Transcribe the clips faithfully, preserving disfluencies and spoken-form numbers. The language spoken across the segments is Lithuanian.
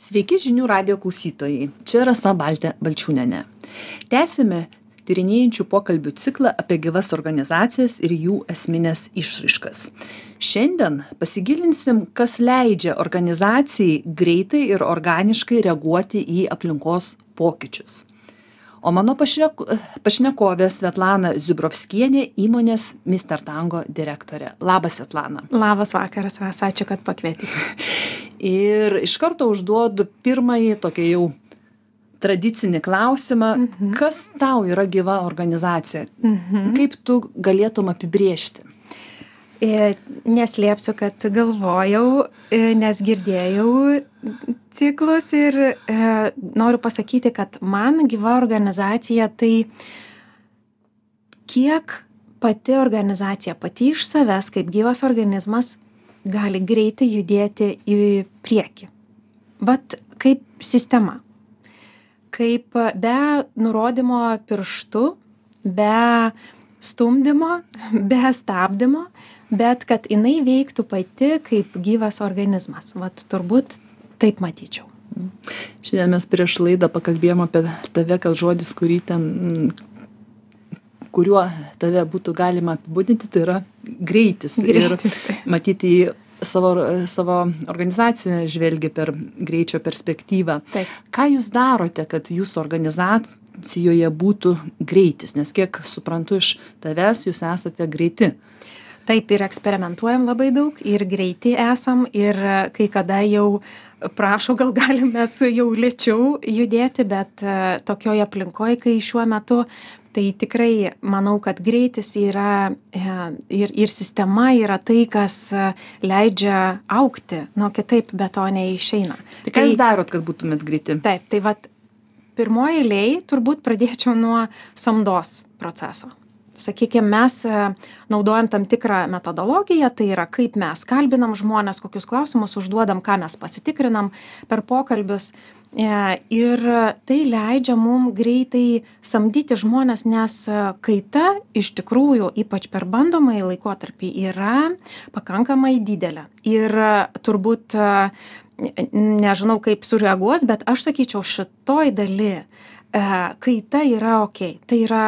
Sveiki žinių radijo klausytojai, čia Rasa Baltė Balčiūnienė. Tęsime tyrinėjančių pokalbių ciklą apie gyvas organizacijas ir jų esminės išraiškas. Šiandien pasigilinsim, kas leidžia organizacijai greitai ir organiškai reaguoti į aplinkos pokyčius. O mano pašneko, pašnekovė Svetlana Ziubrovskienė, įmonės mister Tango direktorė. Labas, Svetlana. Labas vakaras, Rasa, ačiū, kad pakvietėte. Ir iš karto užduodu pirmąjį tokį jau tradicinį klausimą. Mhm. Kas tau yra gyva organizacija? Mhm. Kaip tu galėtum apibrėžti? E, neslėpsiu, kad galvojau, e, nes girdėjau ciklus ir e, noriu pasakyti, kad man gyva organizacija tai kiek pati organizacija, pati iš savęs, kaip gyvas organizmas, gali greitai judėti į priekį. Vat kaip sistema. Kaip be nurodymo pirštu, be stumdymo, be stabdymo, bet kad jinai veiktų pati kaip gyvas organizmas. Vat turbūt taip matyčiau. Šiandien mes prieš laidą pakalbėjom apie tave, kad žodis, kurį ten, kuriuo tave būtų galima apibūdinti, tai yra greitis. Greitis, tai. Ir matyti į savo, savo organizaciją žvelgi per greičio perspektyvą. Taip. Ką jūs darote, kad jūsų organizacijoje būtų greitis? Nes kiek suprantu iš tavęs, jūs esate greiti. Taip, ir eksperimentuojam labai daug, ir greiti esam, ir kai kada jau prašo, gal galim mes jau lėčiau judėti, bet tokioje aplinkoje, kai šiuo metu, tai tikrai manau, kad greitis yra ir, ir sistema yra tai, kas leidžia augti, nu kitaip be to neišeina. Tai ką jūs darot, kad būtumėt greiti? Taip, tai vat pirmoji eilėj turbūt pradėčiau nuo samdos proceso. Sakykime, mes naudojam tam tikrą metodologiją, tai yra kaip mes kalbinam žmonės, kokius klausimus užduodam, ką mes pasitikrinam per pokalbius. Ir tai leidžia mum greitai samdyti žmonės, nes kaita iš tikrųjų, ypač per bandomąjį laikotarpį, yra pakankamai didelė. Ir turbūt, nežinau kaip sureaguos, bet aš sakyčiau, šitoj daly kaita yra ok. Tai yra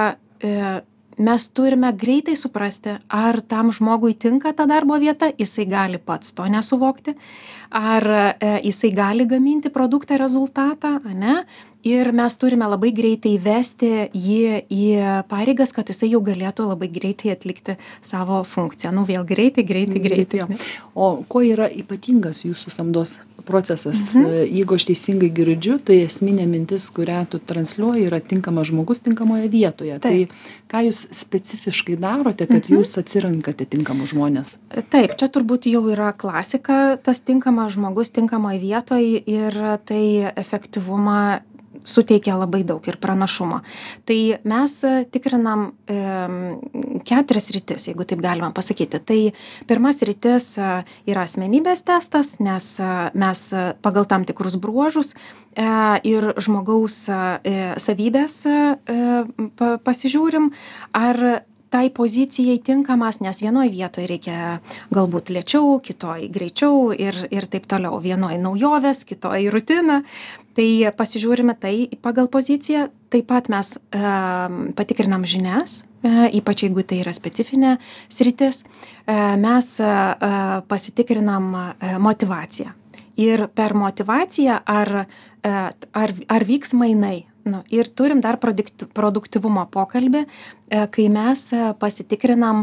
mes turime greitai suprasti, ar tam žmogui tinka ta darbo vieta, jisai gali pats to nesuvokti, ar e, jisai gali gaminti produktą rezultatą, ane? Ir mes turime labai greitai vesti jį į pareigas, kad jisai jau galėtų labai greitai atlikti savo funkciją. Nu vėl greitai, greitai, greitai. O kuo yra ypatingas jūsų samdos procesas? Mhm. Jeigu aš teisingai girdžiu, tai esminė mintis, kurią tu transliuoji, yra tinkamas žmogus tinkamoje vietoje. Taip. Tai ką jūs specifiškai darote, kad mhm. jūs atsirinkate tinkamus žmonės? Taip, čia turbūt jau yra klasika, tas tinkamas žmogus tinkamoje vietoje ir tai efektyvumą suteikia labai daug ir pranašumo. Tai mes tikrinam e, keturias sritis, jeigu taip galima pasakyti. Tai pirmas sritis yra asmenybės testas, nes mes pagal tam tikrus bruožus e, ir žmogaus e, savybės e, pa, pasižiūrim, ar tai pozicijai tinkamas, nes vienoj vietoje reikia galbūt lėčiau, kitoj greičiau ir, ir taip toliau. Vienoj naujovės, kitoj rutina. Tai pasižiūrime tai pagal poziciją. Taip pat mes e, patikrinam žinias, e, ypač jeigu tai yra specifinė sritis. E, mes e, pasitikrinam e, motivaciją. Ir per motivaciją ar, e, ar, ar vyks mainai. Nu, ir turim dar produktyvumo pokalbį, kai mes pasitikrinam,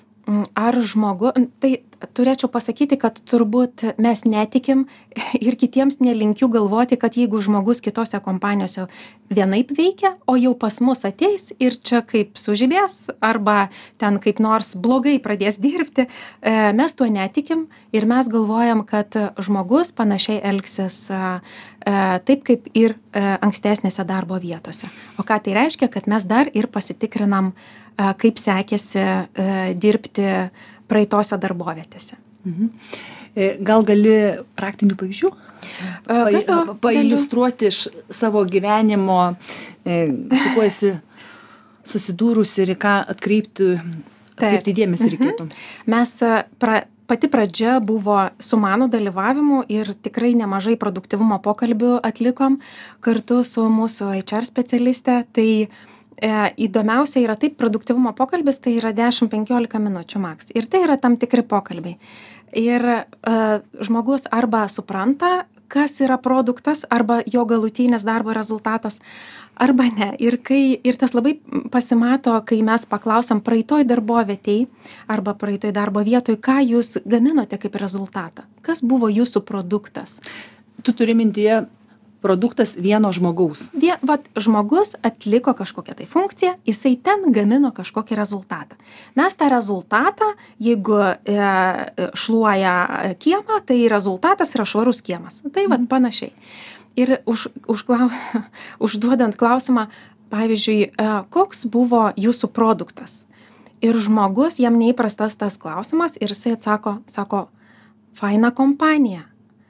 ar žmogu, tai turėčiau pasakyti, kad turbūt mes netikim ir kitiems nelinkiu galvoti, kad jeigu žmogus kitose kompanijose vienaip veikia, o jau pas mus ateis ir čia kaip sužibės arba ten kaip nors blogai pradės dirbti, mes tuo netikim ir mes galvojam, kad žmogus panašiai elgsis taip kaip ir ankstesnėse darbo vietose. O ką tai reiškia, kad mes dar ir pasitikrinam, kaip sekėsi dirbti praeitose darbovietėse. Mhm. Gal gali praktinių pavyzdžių pa, pailiustruoti iš savo gyvenimo, su kuo esi susidūrusi ir ką atkreipti, atkreipti dėmesį reikėtų? Mes pra, pati pradžia buvo su mano dalyvavimu ir tikrai nemažai produktyvumo pokalbių atlikom kartu su mūsų H R specialiste. Tai e, įdomiausia yra taip, produktyvumo pokalbis tai yra dešim penkiolika minučių maks. Ir tai yra tam tikri pokalbiai. Ir e, žmogus arba supranta, kas yra produktas, arba jo galutinis darbo rezultatas, arba ne. Ir, kai, ir tas labai pasimato, kai mes paklausam praeitoj darbovietėj arba praeitoj darbo vietoj, ką jūs gaminote kaip rezultatą, kas buvo jūsų produktas. Tu turi mintyje produktas vieno žmogaus. Vie, vat, žmogus atliko kažkokią tai funkciją, jisai ten gamino kažkokį rezultatą. Mes tą rezultatą, jeigu e, šluoja kiemą, tai rezultatas yra švarus kiemas. Tai vat panašiai. Ir už, už, užduodant klausimą, pavyzdžiui, e, koks buvo jūsų produktas? Ir žmogus, jam neįprastas tas klausimas ir jisai atsako, sako, faina kompanija.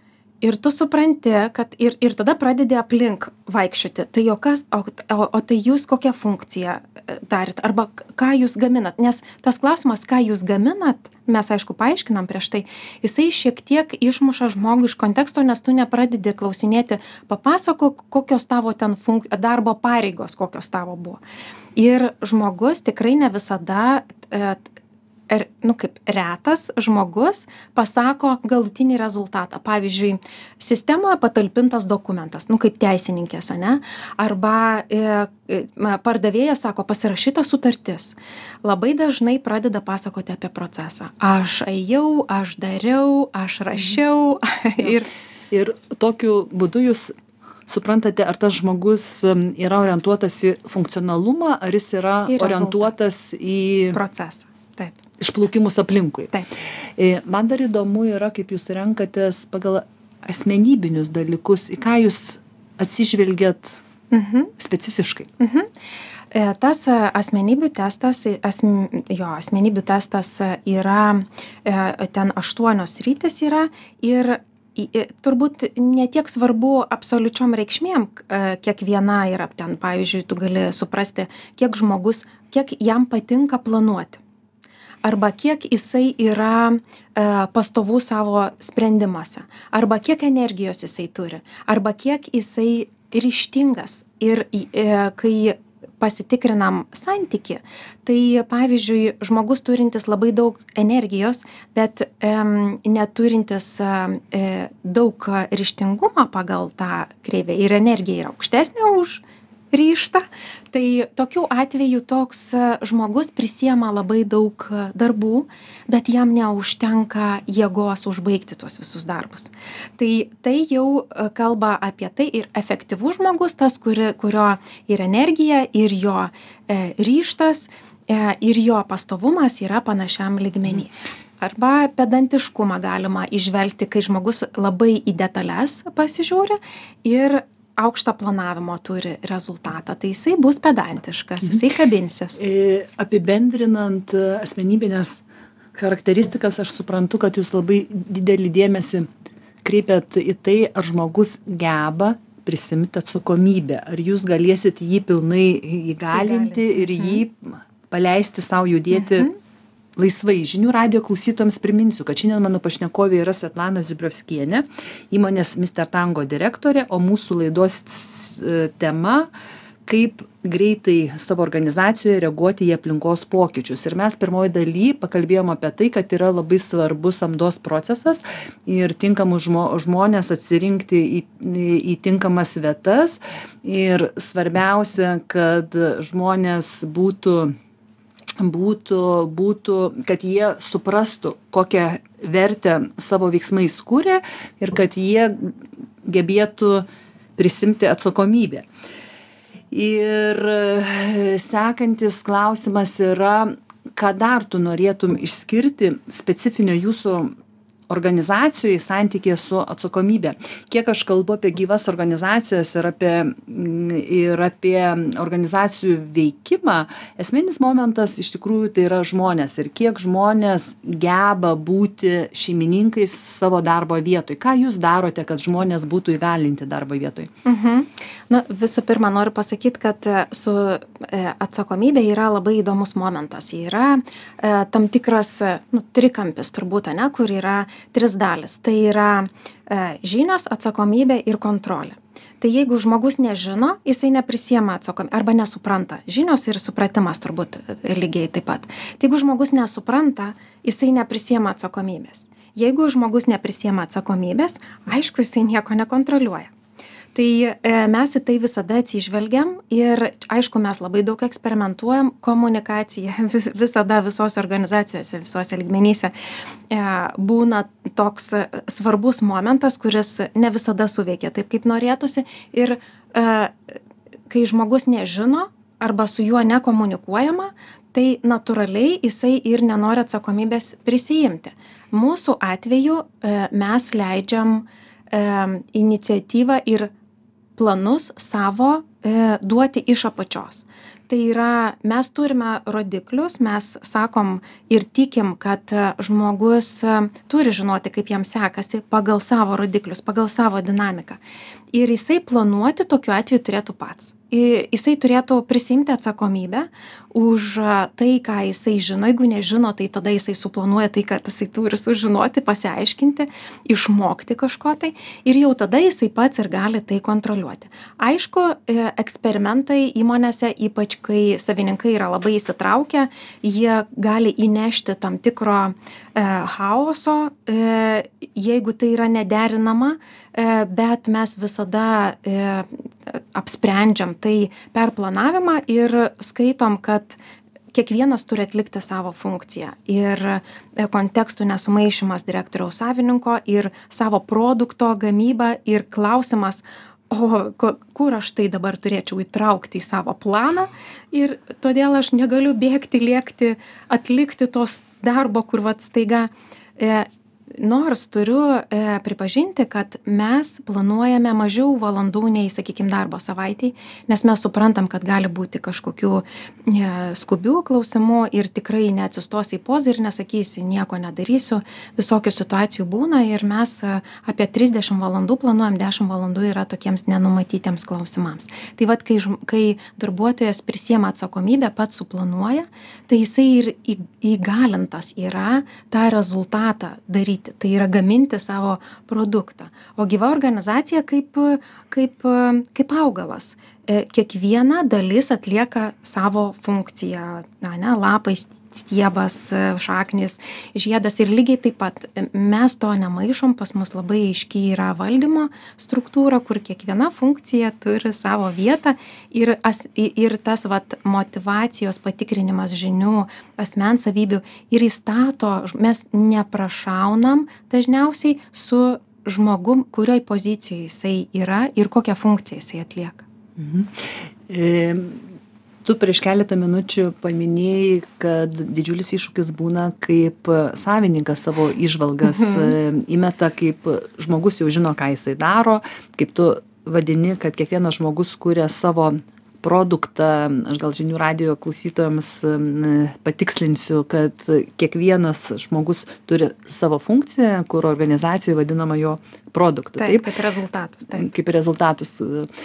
Ir tu supranti, kad ir, ir tada pradedi aplink vaikščioti. Tai o, kas, o, o, o tai jūs kokią funkciją darit? Arba ką jūs gaminat? Nes tas klausimas, ką jūs gaminat, mes aišku paaiškinam prieš tai, jisai šiek tiek išmuša žmogų iš konteksto, nes tu nepradedi klausinėti, papasakok, kokios tavo ten funk, darbo pareigos, kokios tavo buvo. Ir žmogus tikrai ne visada... E, Er, nu, kaip retas žmogus pasako galutinį rezultatą. Pavyzdžiui, sistemoje patalpintas dokumentas, nu, kaip teisininkės, ane? Arba e, e, pardavėjas sako, pasirašyta sutartis. Labai dažnai pradeda pasakoti apie procesą. Aš ėjau, aš dariau, aš rašiau. ir... ir tokiu būdu jūs suprantate, ar tas žmogus yra orientuotas į funkcionalumą, ar jis yra į orientuotas į procesą. Taip. Išplaukimus aplinkui. Taip. Man dar įdomu yra, kaip jūs renkatės pagal asmenybinius dalykus, į ką jūs atsižvelgiat mhm. specifiškai. Mhm. Tas asmenybių testas, asm, jo, asmenybių testas yra, ten aštuonios sritys yra ir turbūt ne tiek svarbu absoliučiom reikšmėm, kiek viena yra ten, pavyzdžiui, tu gali suprasti, kiek žmogus, kiek jam patinka planuoti. Arba kiek jisai yra e, pastovų savo sprendimuose, arba kiek energijos jisai turi, arba kiek jisai ryžtingas. Ir e, kai pasitikrinam santykį, tai pavyzdžiui, žmogus turintis labai daug energijos, bet e, neturintis e, daug ryžtingumo pagal tą kreivę ir energija yra aukštesnė už ryžtą, tai tokiu atveju toks žmogus prisiema labai daug darbų, bet jam neužtenka jėgos užbaigti tuos visus darbus. Tai tai jau kalba apie tai ir efektyvus žmogus, tas, kuri, kurio ir energija, ir jo e, ryžtas, e, ir jo pastovumas yra panašiam lygmenį. Arba pedantiškumą galima įžvelgti, kai žmogus labai į detalės pasižiūri ir aukštą planavimo turi rezultatą, tai jisai bus pedantiškas, jisai kabinsis. Apibendrinant asmenybinės charakteristikas, aš suprantu, kad jūs labai didelį dėmesį kreipiat į tai, ar žmogus geba prisimti atsakomybę, ar jūs galėsit jį pilnai įgalinti ir jį paleisti savo judėti mhm. laisvai. Žinių radijo klausytojams priminsiu, kad šiandien mano pašnekovė yra Svetlana Zubrovskienė, įmonės mister Tango direktorė, o mūsų laidos tema kaip greitai savo organizacijoje reaguoti į aplinkos pokyčius. Ir mes pirmoji daly pakalbėjom apie tai, kad yra labai svarbus samdos procesas ir tinkamus žmo, žmonės atsirinkti į, į tinkamas vietas. Ir svarbiausia, kad žmonės būtų būtų, būtų, kad jie suprastų, kokią vertę savo veiksmais kūrė ir kad jie gebėtų prisimti atsakomybę. Ir sekantis klausimas yra, ką dar tu norėtum išskirti specifinio jūsų organizacijoj santykėje su atsakomybė. Kiek aš kalbu apie gyvas organizacijas ir apie, ir apie organizacijų veikimą, esminis momentas iš tikrųjų tai yra žmonės ir kiek žmonės geba būti šeimininkais savo darbo vietoj. Ką jūs darote, kad žmonės būtų įgalinti darbo vietoj? Mhm. Na, visų pirma, noriu pasakyti, kad su atsakomybė yra labai įdomus momentas. Yra e, tam tikras nu, trikampis turbūt, ne, kur yra tris dalis. Tai yra e, žinios, atsakomybė ir kontrolė. Tai jeigu žmogus nežino, jisai neprisiema atsakomybę arba nesupranta. Žinios ir supratimas turbūt lygiai taip pat. Tai jeigu žmogus nesupranta, jisai neprisiema atsakomybės. Jeigu žmogus neprisiema atsakomybės, aišku, jisai nieko nekontroliuoja. Tai e, mes į tai visada atsižvelgiam ir aišku, mes labai daug eksperimentuojam, komunikacija vis, visada visose organizacijose, visose lygmenyse e, būna toks svarbus momentas, kuris ne visada suveikia taip, kaip norėtųsi ir e, kai žmogus nežino arba su juo nekomunikuojama, tai natūraliai jisai ir nenori atsakomybės prisijimti. Mūsų atveju e, mes leidžiam e, iniciatyvą ir planus savo e, duoti iš apačios. Tai yra, mes turime rodiklius, mes sakom ir tikim, kad žmogus turi žinoti, kaip jam sekasi pagal savo rodiklius, pagal savo dinamiką. Ir jisai planuoti tokiu atveju turėtų pats. Jisai turėtų prisimti atsakomybę už tai, ką jisai žino. Jeigu nežino, tai tada jisai suplanuoja tai, kad jisai turi sužinoti, pasiaiškinti, išmokti kažko tai ir jau tada jisai pats ir gali tai kontroliuoti. Aišku, eksperimentai įmonėse, ypač kai savininkai yra labai įsitraukę, jie gali įnešti tam tikro e, chaoso, e, jeigu tai yra nederinama, e, bet mes visada e, apsprendžiam tai per planavimą ir skaitom, kad kiekvienas turi atlikti savo funkciją ir kontekstų nesumaišymas direktoriaus savininko ir savo produkto gamyba ir klausimas, o kur aš tai dabar turėčiau įtraukti į savo planą ir todėl aš negaliu bėgti, lėkti, atlikti tos darbo, kur vat staiga. E, Nors turiu e, pripažinti, kad mes planuojame mažiau valandų nei, sakykime, darbo savaitėj, nes mes suprantam, kad gali būti kažkokių e, skubių klausimų ir tikrai neatsistos į pozą ir nesakysi, nieko nedarysiu, visokių situacijų būna ir mes e, apie trisdešimt valandų planuojam, dešimt valandų yra tokiems nenumatytiems klausimams. Tai vad, kai, kai darbuotojas prisiema atsakomybę, pats suplanuoja, tai jisai ir įgalintas yra tą rezultatą daryti. Tai yra gaminti savo produktą. O gyva organizacija kaip, kaip, kaip augalas. Kiekviena dalis atlieka savo funkciją. Na, ne, lapai, stiebas, šaknis, žiedas ir lygiai taip pat mes to nemaišom, pas mus labai aiškiai yra valdymo struktūra, kur kiekviena funkcija turi savo vietą ir, as, ir tas vat, motyvacijos patikrinimas žinių, asmens savybių ir įstato, mes neprašaunam dažniausiai su žmogum, kurioj pozicijoje jisai yra ir kokią funkciją jisai atlieka. Mhm. E... Tu prieš keletą minučių paminėjai, kad didžiulis iššūkis būna, kaip savininkas savo įžvalgas mhm. įmeta, kaip žmogus jau žino, ką jisai daro, kaip tu vadini, kad kiekvienas žmogus kuria savo produktą. Aš gal žinių radijo klausytojams patikslinsiu, kad kiekvienas žmogus turi savo funkciją, kur organizacijoje vadinama jo produktu. Taip, taip, kaip rezultatus. Taip. Kaip rezultatus.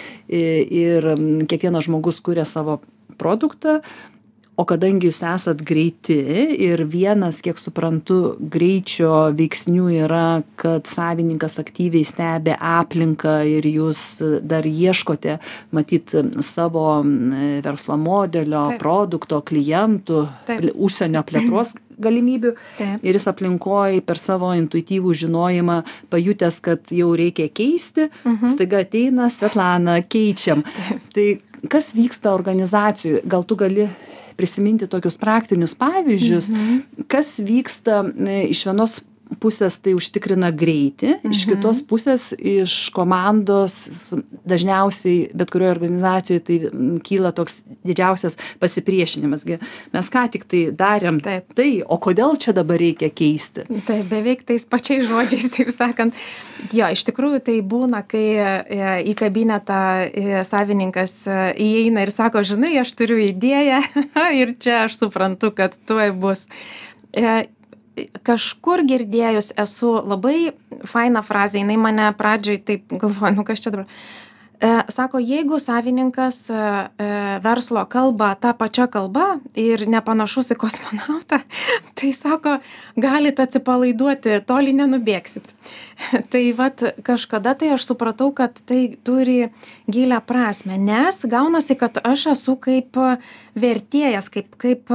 Ir kiekvienas žmogus kuria savo produktą, o kadangi jūs esat greiti ir vienas, kiek suprantu, greičio veiksnių yra, kad savininkas aktyviai stebi aplinką ir jūs dar ieškote, matyt, savo verslo modelio, Taip. Produkto, klientų, Taip. Užsienio plėtros galimybių. Taip. Ir jis aplinkoje per savo intuityvų žinojimą pajutęs, kad jau reikia keisti, mhm. staiga ateina, Svetlana, keičiam. Taip. Tai kas vyksta organizacijų? Gal tu gali prisiminti tokius praktinius pavyzdžius, mhm. kas vyksta iš vienos pusės tai užtikrina greitį, mhm. iš kitos pusės iš komandos dažniausiai bet kurioje organizacijoje tai kyla toks didžiausias pasipriešinimas. Mes ką tik tai darėm taip. Tai, o kodėl čia dabar reikia keisti? Tai beveik tais pačiais žodžiais, taip sakant. Jo, iš tikrųjų tai būna, kai į kabinetą savininkas įeina ir sako, žinai, aš turiu idėją ir čia aš suprantu, kad tuoj bus. Kažkur girdėjus esu labai faina frazė, jinai mane pradžioj taip galvoja, nu kas čia dabar. E, sako, jeigu savininkas e, verslo kalba tą pačią kalbą ir nepanašus į kosmonautą, tai sako, galit atsipalaiduoti, toli nenubėgsit. Tai vat kažkada tai aš supratau, kad tai turi gilią prasmę, nes gaunasi, kad aš esu kaip vertėjas, kaip, kaip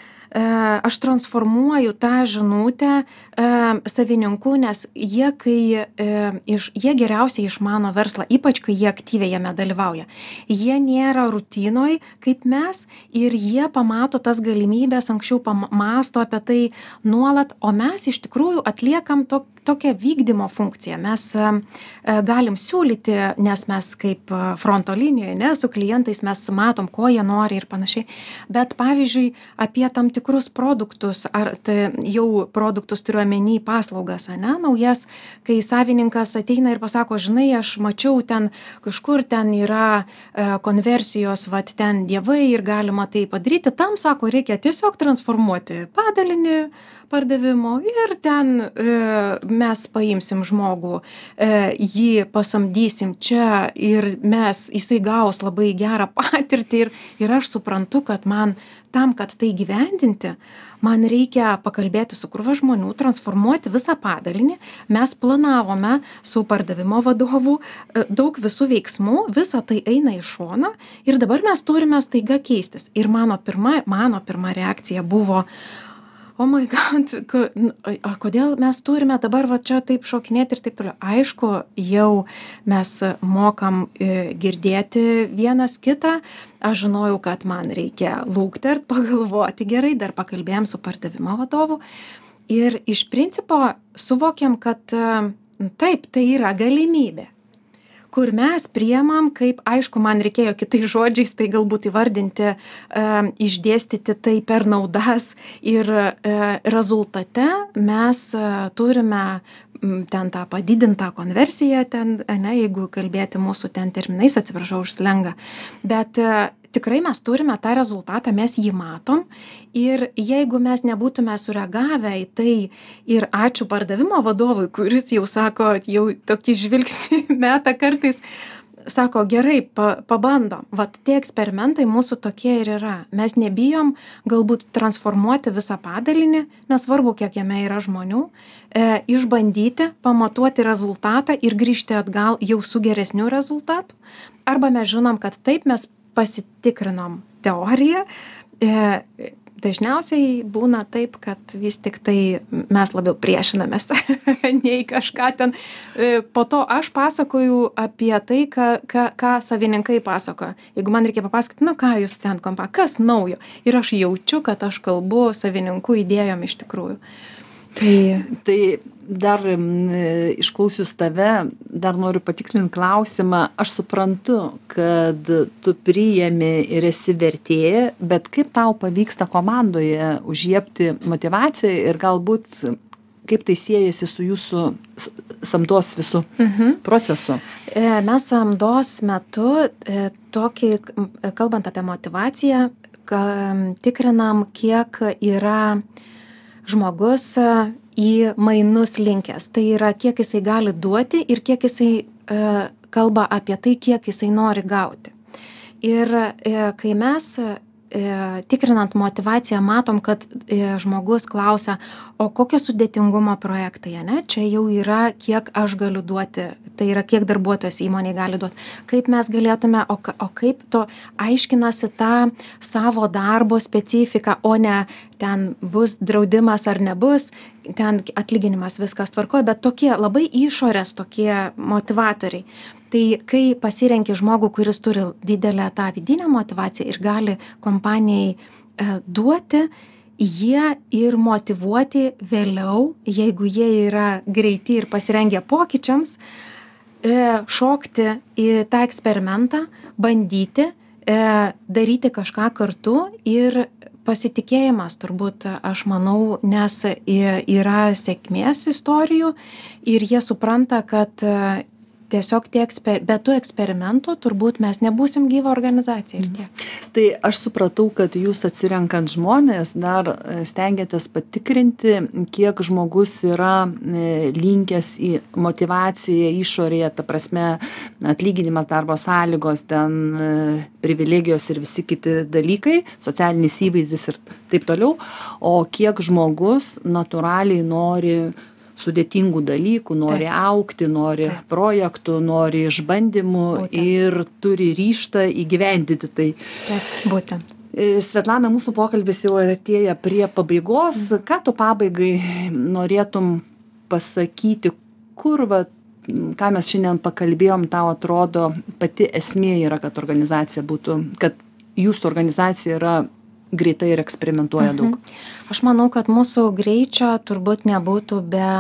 aš transformuoju tą žinutę savininkų, nes jie, kai, iš, jie geriausiai išmano verslą, ypač kai jie aktyviai jame dalyvauja. Jie nėra rutinoj kaip mes ir jie pamato tas galimybės, anksčiau pamasto apie tai nuolat, o mes iš tikrųjų atliekam to, tokią vykdymo funkciją. Mes galim siūlyti, nes mes kaip fronto linijoje, ne, su klientais mes matom, ko jie nori ir panašiai. Bet pavyzdžiui, apie tam tikrus produktus, ar tai jau produktus turiu omeny paslaugas, ne, naujas, kai savininkas ateina ir pasako, žinai, aš mačiau ten, kažkur ten yra konversijos, vat ten dievai ir galima tai padaryti. Tam, sako, reikia tiesiog transformuoti padalinį pardavimo ir ten e, mes paimsim žmogų, e, jį pasamdysim čia ir mes, jisai gaus labai gerą patirtį ir, ir aš suprantu, kad man tam, kad tai gyvendinti, man reikia pakalbėti su krūva žmonių, transformuoti visą padalinį. Mes planavome su pardavimo vadovu daug visų veiksmų, visa tai eina į šoną ir dabar mes turime staiga keistis. Ir mano pirma, mano pirma reakcija buvo, o my god, kodėl mes turime dabar va čia taip šokinėti ir taip toliau. Aišku, jau mes mokam girdėti vienas kitą. Aš žinojau, kad man reikia lūktert, pagalvoti gerai, dar pakalbėjom su pardavimo vadovu. Ir iš principo suvokiam, kad taip, tai yra galimybė, kur mes priemam, kaip, aišku, man reikėjo kitais žodžiais, tai galbūt įvardinti, e, išdėstyti tai per naudas ir e, rezultate mes e, turime m, ten tą padidintą konversiją, ten, ne, jeigu kalbėti mūsų ten terminais, atsiprašau už slengą, bet e, tikrai mes turime tą rezultatą, mes jį matom ir jeigu mes nebūtume sureagavę į tai ir ačiū pardavimo vadovui, kuris jau sako, jau tokį žvilgsnį meta kartais, sako, gerai, pa, pabandom. Vat tie eksperimentai mūsų tokie ir yra. Mes nebijom galbūt transformuoti visą padalinį, nesvarbu, kiek jame yra žmonių, e, išbandyti, pamatuoti rezultatą ir grįžti atgal jau su geresniu rezultatu. Arba mes žinom, kad taip mes pasitikrinom teoriją. E, dažniausiai būna taip, kad vis tik tai mes labiau priešinamės nei kažką ten. E, po to aš pasakoju apie tai, ką, ką, ką savininkai pasakoja. Jeigu man reikia papasakoti, nu ką jūs ten kompa, kas naujo. Ir aš jaučiu, kad aš kalbu savininkų idėjom iš tikrųjų. Tai, tai dar m, išklausius tave, dar noriu patikslinti klausimą. Aš suprantu, kad tu priėmi ir esi vertėja, bet kaip tau pavyksta komandoje užžiepti motivaciją ir galbūt kaip tai siejasi su jūsų samdos visų mhm. procesu? Mes samdos metu, tokį, kalbant apie motivaciją, tikrinam, kiek yra žmogus į mainus linkęs. Tai yra, kiek jisai gali duoti ir kiek jisai e, kalba apie tai, kiek jisai nori gauti. Ir e, kai mes e, tikrinant motivaciją matom, kad e, žmogus klausia, o kokio sudėtingumo projektai, ne? Čia jau yra, kiek aš galiu duoti, tai yra, kiek darbuotojas įmonėje gali duoti. Kaip mes galėtume, o, o kaip to aiškinasi tą savo darbo specifiką, o ne ten bus draudimas ar nebus, ten atlyginimas viskas tvarkoja, bet tokie labai išorės tokie motivatoriai. Tai kai pasirenki žmogų, kuris turi didelę tą vidinę motivaciją ir gali kompanijai e, duoti, jie ir motyvuoti vėliau, jeigu jie yra greiti ir pasirengę pokyčiams, e, šokti į tą eksperimentą, bandyti, e, daryti kažką kartu ir pasitikėjimas turbūt, aš manau, nes yra sėkmės istorijų ir jie supranta, kad tiesiog tie eksper... be tų eksperimentų turbūt mes nebūsim gyva organizacija ir tiek. Tai aš supratau, kad jūs atsirenkant žmonės dar stengiatės patikrinti, kiek žmogus yra linkęs į motyvaciją išorėje, ta prasme atlyginimas, darbo sąlygos, ten privilegijos ir visi kiti dalykai, socialinis įvaizdis ir taip toliau, o kiek žmogus natūraliai nori sudėtingų dalykų, nori Taip. augti, nori Taip. projektų, nori išbandymų būtent. Ir turi ryžtą įgyvendinti tai. Taip, būtent. Svetlana, mūsų pokalbis jau artėja prie pabaigos. Mm. Ką tu pabaigai norėtum pasakyti, kur, va, ką mes šiandien pakalbėjom, tau atrodo pati esmė yra, kad organizacija būtų, kad jūsų organizacija yra greitai ir eksperimentuoja daug. Mhm. Aš manau, kad mūsų greičio turbūt nebūtų be,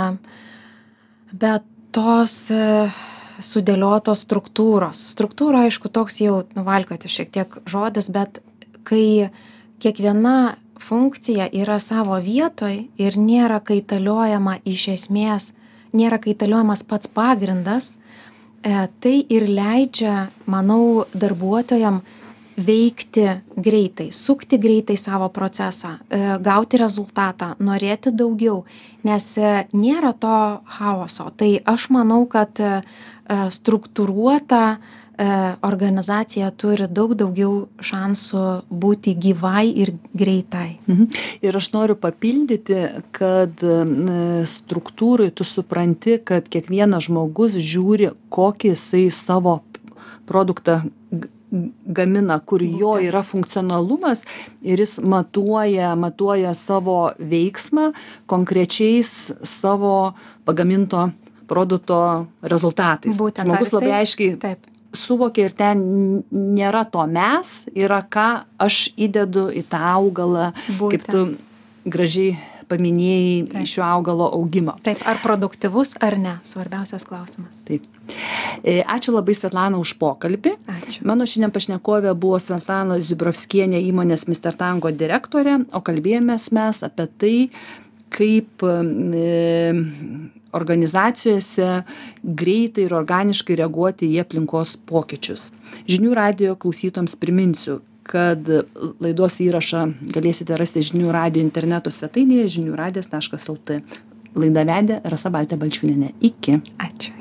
be tos e, sudėliotos struktūros. Struktūra, aišku, toks jau nuvalkoti šiek tiek žodis, bet kai kiekviena funkcija yra savo vietoj ir nėra kaitaliojama iš esmės, nėra kaitaliojamas pats pagrindas, e, tai ir leidžia, manau, darbuotojam veikti greitai, sukti greitai savo procesą, gauti rezultatą, norėti daugiau, nes nėra to chaoso. Tai aš manau, kad struktūruota organizacija turi daug daugiau šansų būti gyvai ir greitai. Mhm. Ir aš noriu papildyti, kad struktūrai tu supranti, kad kiekvienas žmogus žiūri, kokį jisai savo produktą gamina, kur jo yra funkcionalumas ir jis matuoja, matuoja savo veiksmą konkrečiais savo pagaminto produkto rezultatais. Būtent, žmogus jisai, labai aiškiai Taip. suvokia ir ten nėra to mes, yra ką aš įdedu į tą augalą, Būtent. kaip tu gražiai paminėjai Taip. šio augalo augimo. Taip, ar produktyvus ar ne, svarbiausias klausimas. Taip. Ačiū labai, Svetlana, už pokalbį. Ačiū. Mano šiandien pašnekovė buvo Svetlana Zubrovskienė, įmonės mister Tango direktorė, o kalbėjomės mes apie tai, kaip e, organizacijose greitai ir organiškai reaguoti į aplinkos pokyčius. Žinių radijo klausytojams priminsiu, kad laidos įrašą galėsite rasti Žinių radijo interneto svetainėje žinių radijas taškas el tė. Laidą vedė Rasa Baltė Balčiūnienė. Iki. Ačiū.